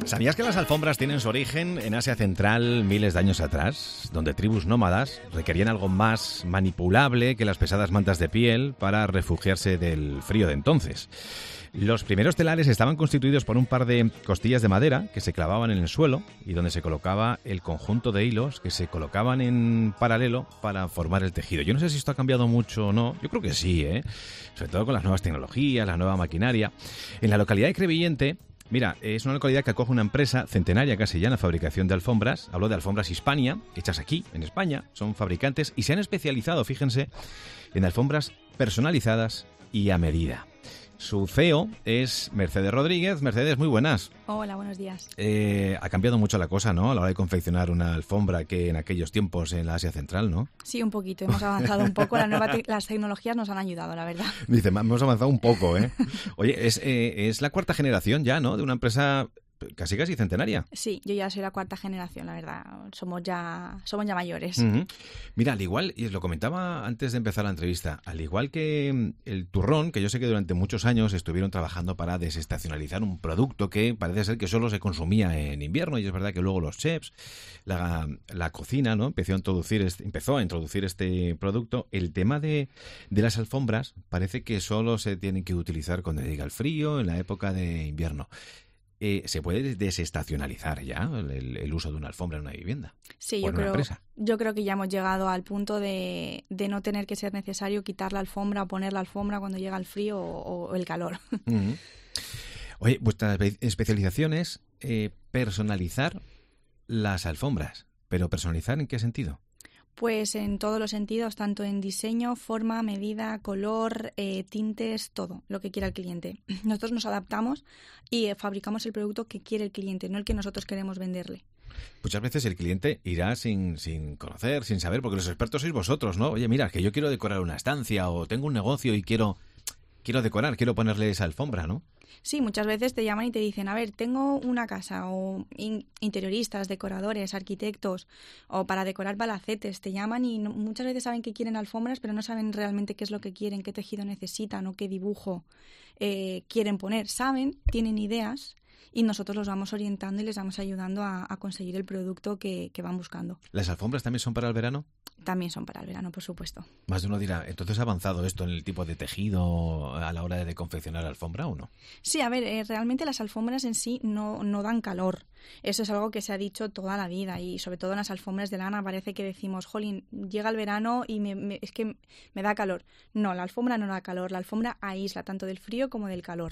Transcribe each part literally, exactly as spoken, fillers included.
¿Sabías que las alfombras tienen su origen en Asia Central miles de años atrás, donde tribus nómadas requerían algo más manipulable que las pesadas mantas de piel para refugiarse del frío de entonces? Los primeros telares estaban constituidos por un par de costillas de madera que se clavaban en el suelo y donde se colocaba el conjunto de hilos que se colocaban en paralelo para formar el tejido. Yo no sé si esto ha cambiado mucho o no. Yo creo que sí, ¿eh? Sobre todo con las nuevas tecnologías, la nueva maquinaria. En la localidad de Crevillente, mira, es una localidad que acoge una empresa centenaria casi ya en la fabricación de alfombras. Hablo de Alfombras Hispania, hechas aquí, en España. Son fabricantes y se han especializado, fíjense, en alfombras personalizadas y a medida. Su C E O es Mercedes Rodríguez. Mercedes, muy buenas. Hola, buenos días. Eh, ha cambiado mucho la cosa, ¿no? A la hora de confeccionar una alfombra que en aquellos tiempos en la Asia Central, ¿no? Sí, un poquito. Hemos avanzado un poco. La nueva te- las tecnologías nos han ayudado, la verdad. Dice, hemos avanzado un poco, ¿eh? Oye, es, eh, es la cuarta generación ya, ¿no? De una empresa casi casi centenaria. Sí, yo ya soy la cuarta generación, la verdad. Somos ya, somos ya mayores. Uh-huh. Mira, al igual, y os lo comentaba antes de empezar la entrevista, al igual que el turrón, que yo sé que durante muchos años estuvieron trabajando para desestacionalizar un producto que parece ser que solo se consumía en invierno, y es verdad que luego los chefs, la, la cocina, ¿no? Empezó a introducir este, empezó a introducir este producto. El tema de, de las alfombras parece que solo se tienen que utilizar cuando llega el frío, en la época de invierno. Eh, ¿Se puede desestacionalizar ya el, el uso de una alfombra en una vivienda? Sí, ¿O yo en una creo, empresa? yo creo que ya hemos llegado al punto de, de no tener que ser necesario quitar la alfombra o poner la alfombra cuando llega el frío o, o el calor. Uh-huh. Oye, vuestra especialización es eh, personalizar las alfombras. ¿Pero personalizar en qué sentido? Pues en todos los sentidos, tanto en diseño, forma, medida, color, eh, tintes, todo lo que quiera el cliente. Nosotros nos adaptamos y eh, fabricamos el producto que quiere el cliente, no el que nosotros queremos venderle. Muchas veces el cliente irá sin, sin conocer, sin saber, porque los expertos sois vosotros, ¿no? Oye, mira, que yo quiero decorar una estancia o tengo un negocio y quiero, quiero decorar, quiero ponerle esa alfombra, ¿no? Sí, muchas veces te llaman y te dicen, a ver, tengo una casa, o in- interioristas, decoradores, arquitectos, o para decorar balacetes, te llaman y no- muchas veces saben que quieren alfombras, pero no saben realmente qué es lo que quieren, qué tejido necesitan o qué dibujo eh, quieren poner. Saben, tienen ideas y nosotros los vamos orientando y les vamos ayudando a, a conseguir el producto que, que van buscando. ¿Las alfombras también son para el verano? También son para el verano, por supuesto. Más de uno dirá, ¿entonces ha avanzado esto en el tipo de tejido a la hora de confeccionar alfombra o no? Sí, a ver, eh, realmente las alfombras en sí no, no dan calor. Eso es algo que se ha dicho toda la vida y sobre todo en las alfombras de lana parece que decimos, jolín, llega el verano y me, me, es que me da calor. No, la alfombra no da calor, la alfombra aísla tanto del frío como del calor.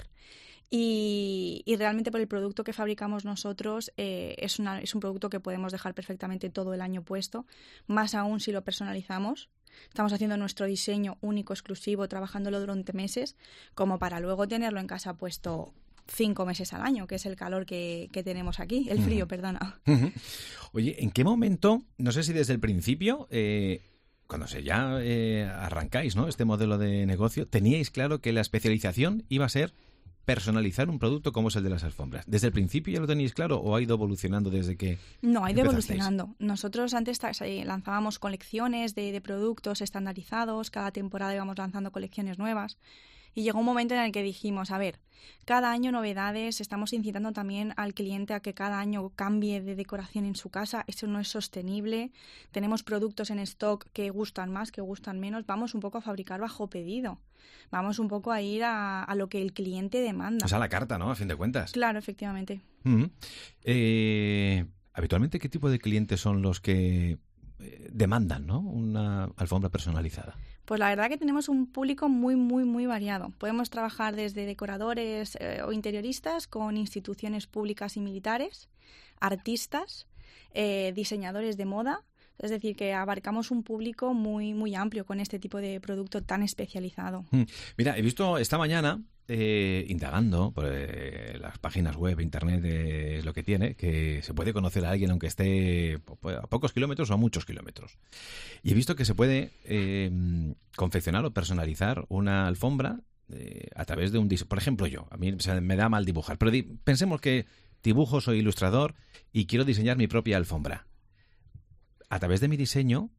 Y, y realmente por el producto que fabricamos nosotros eh, es, una, es un producto que podemos dejar perfectamente todo el año puesto, más aún si lo personalizamos. Estamos haciendo nuestro diseño único, exclusivo, trabajándolo durante meses, como para luego tenerlo en casa puesto cinco meses al año, que es el calor que, que tenemos aquí, el frío, uh-huh. perdona. Uh-huh. Oye, ¿en qué momento, no sé si desde el principio, eh, cuando se ya eh, arrancáis, ¿no?, este modelo de negocio, teníais claro que la especialización iba a ser personalizar un producto como es el de las alfombras? ¿Desde el principio ya lo tenéis claro o ha ido evolucionando desde que No, ha ido empezasteis? evolucionando. Nosotros antes eh, lanzábamos colecciones de, de productos estandarizados, cada temporada íbamos lanzando colecciones nuevas y llegó un momento en el que dijimos, a ver, cada año novedades, estamos incitando también al cliente a que cada año cambie de decoración en su casa, eso no es sostenible, tenemos productos en stock que gustan más, que gustan menos, vamos un poco a fabricar bajo pedido. Vamos un poco a ir a, a lo que el cliente demanda. Es a la carta, ¿no? A fin de cuentas. Claro, efectivamente. Uh-huh. Eh, habitualmente, ¿qué tipo de clientes son los que eh, demandan, ¿no?, una alfombra personalizada? Pues la verdad que tenemos un público muy, muy, muy variado. Podemos trabajar desde decoradores eh, o interioristas con instituciones públicas y militares, artistas, eh, diseñadores de moda. Es decir, que abarcamos un público muy, muy amplio con este tipo de producto tan especializado. Mira, he visto esta mañana, eh, indagando por eh, las páginas web, internet, eh, es lo que tiene, que se puede conocer a alguien aunque esté a pocos kilómetros o a muchos kilómetros. Y he visto que se puede eh, confeccionar o personalizar una alfombra eh, a través de un diseño. Por ejemplo, yo, a mí se me da mal dibujar, pero di, pensemos que dibujo, soy ilustrador y quiero diseñar mi propia alfombra. A través de mi diseño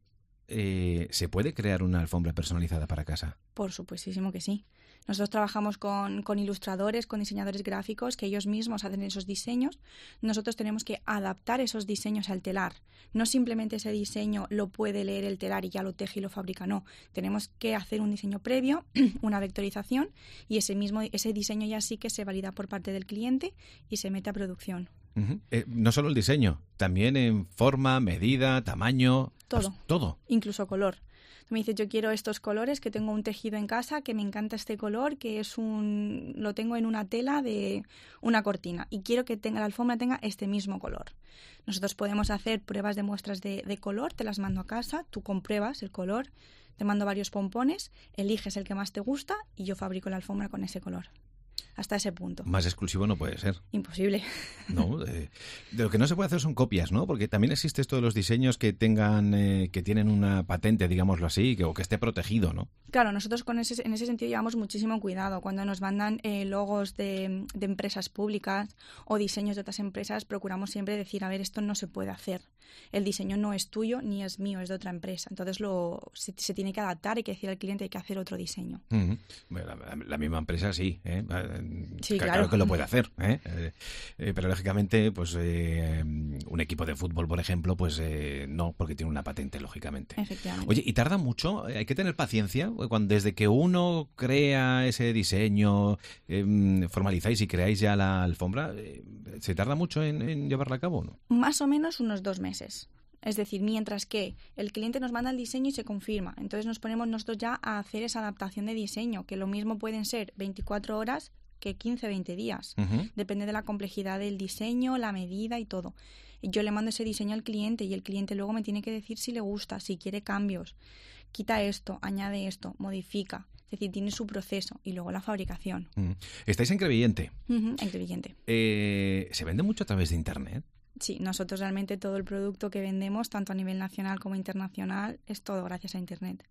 eh, ¿se puede crear una alfombra personalizada para casa? Por supuestísimo que sí. Nosotros trabajamos con, con ilustradores, con diseñadores gráficos, que ellos mismos hacen esos diseños. Nosotros tenemos que adaptar esos diseños al telar. No simplemente ese diseño lo puede leer el telar y ya lo teje y lo fabrica, no. Tenemos que hacer un diseño previo, una vectorización, y ese mismo ese diseño ya sí que se valida por parte del cliente y se mete a producción. Uh-huh. Eh, no solo el diseño, también en forma, medida, tamaño... Todo. Pues, todo. Incluso color. Me dices, yo quiero estos colores, que tengo un tejido en casa, que me encanta este color, que es un lo tengo en una tela de una cortina y quiero que tenga la alfombra tenga este mismo color. Nosotros podemos hacer pruebas de muestras de, de color, te las mando a casa, tú compruebas el color, te mando varios pompones, eliges el que más te gusta y yo fabrico la alfombra con ese color. Hasta ese punto. Más exclusivo no puede ser. Imposible. No, de, de lo que no se puede hacer son copias, ¿no? Porque también existe esto de los diseños que tengan, eh, que tienen una patente, digámoslo así, que, o que esté protegido, ¿no? Claro, nosotros con ese, en ese sentido llevamos muchísimo cuidado. Cuando nos mandan eh, logos de, de empresas públicas o diseños de otras empresas, procuramos siempre decir, a ver, esto no se puede hacer. El diseño no es tuyo ni es mío, es de otra empresa. Entonces lo se, se tiene que adaptar, hay que decir al cliente, hay que hacer otro diseño. Uh-huh. Bueno, la, la misma empresa sí, ¿eh? Sí, claro. Claro que lo puede hacer, ¿eh? Eh, eh, pero lógicamente, pues eh, un equipo de fútbol, por ejemplo, pues eh, no, porque tiene una patente, lógicamente. Efectivamente. Oye, ¿y tarda mucho? Hay que tener paciencia. Cuando, desde que uno crea ese diseño, eh, formalizáis y creáis ya la alfombra, eh, ¿se tarda mucho en, en llevarla a cabo o no? Más o menos unos dos meses. Es decir, mientras que el cliente nos manda el diseño y se confirma. Entonces nos ponemos nosotros ya a hacer esa adaptación de diseño, que lo mismo pueden ser veinticuatro horas que quince, veinte días. Uh-huh. Depende de la complejidad del diseño, la medida y todo. Yo le mando ese diseño al cliente y el cliente luego me tiene que decir si le gusta, si quiere cambios. Quita esto, añade esto, modifica. Es decir, tiene su proceso y luego la fabricación. Uh-huh. ¿Estáis en Crevillente? Uh-huh, en Crevillente. Eh, ¿Se vende mucho a través de Internet? Sí, nosotros realmente todo el producto que vendemos, tanto a nivel nacional como internacional, es todo gracias a Internet.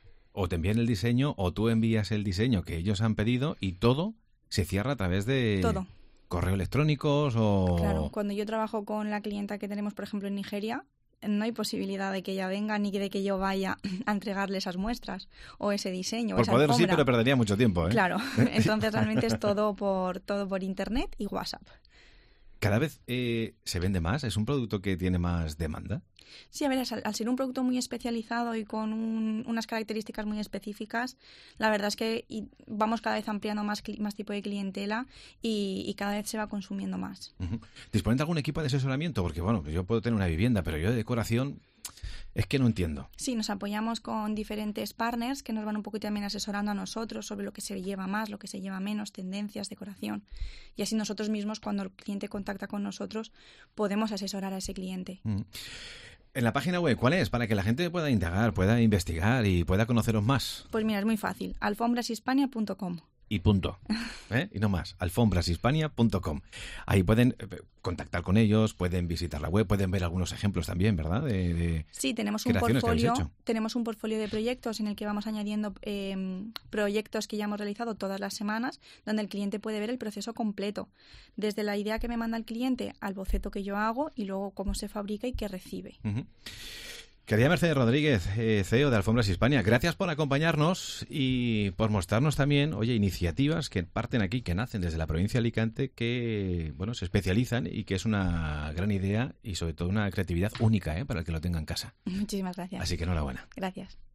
O te envían el diseño o tú envías el diseño que ellos han pedido y todo se cierra a través de todo. Correo electrónicos o... Claro, cuando yo trabajo con la clienta que tenemos, por ejemplo, en Nigeria, no hay posibilidad de que ella venga ni de que yo vaya a entregarle esas muestras o ese diseño. Por esa poder alfombra. Sí, pero perdería mucho tiempo, ¿eh? Claro, entonces realmente es todo por todo por Internet y WhatsApp. ¿Cada vez eh, se vende más? ¿Es un producto que tiene más demanda? Sí, a ver, al, al ser un producto muy especializado y con un, unas características muy específicas, la verdad es que vamos cada vez ampliando más, más tipo de clientela y, y cada vez se va consumiendo más. Uh-huh. ¿Disponen de algún equipo de asesoramiento? Porque, bueno, yo puedo tener una vivienda, pero yo de decoración es que no entiendo. Sí, nos apoyamos con diferentes partners que nos van un poquito también asesorando a nosotros sobre lo que se lleva más, lo que se lleva menos, tendencias, decoración. Y así nosotros mismos, cuando el cliente contacta con nosotros, podemos asesorar a ese cliente. Uh-huh. En la página web, ¿cuál es? Para que la gente pueda indagar, pueda investigar y pueda conoceros más. Pues mira, es muy fácil. alfombrashispania punto com. Y punto. ¿Eh? Y no más. alfombrashispania punto com. Ahí pueden eh, contactar con ellos, pueden visitar la web, pueden ver algunos ejemplos también, ¿verdad? De, de sí, tenemos un portfolio, tenemos un portfolio de proyectos en el que vamos añadiendo eh, proyectos que ya hemos realizado todas las semanas, donde el cliente puede ver el proceso completo, desde la idea que me manda el cliente al boceto que yo hago y luego cómo se fabrica y qué recibe. Uh-huh. Querida Mercedes Rodríguez, eh, C E O de Alfombras Hispania, gracias por acompañarnos y por mostrarnos también, oye, iniciativas que parten aquí, que nacen desde la provincia de Alicante, que, bueno, se especializan y que es una gran idea y sobre todo una creatividad única, ¿eh? Para el que lo tenga en casa. Muchísimas gracias. Así que enhorabuena. Gracias.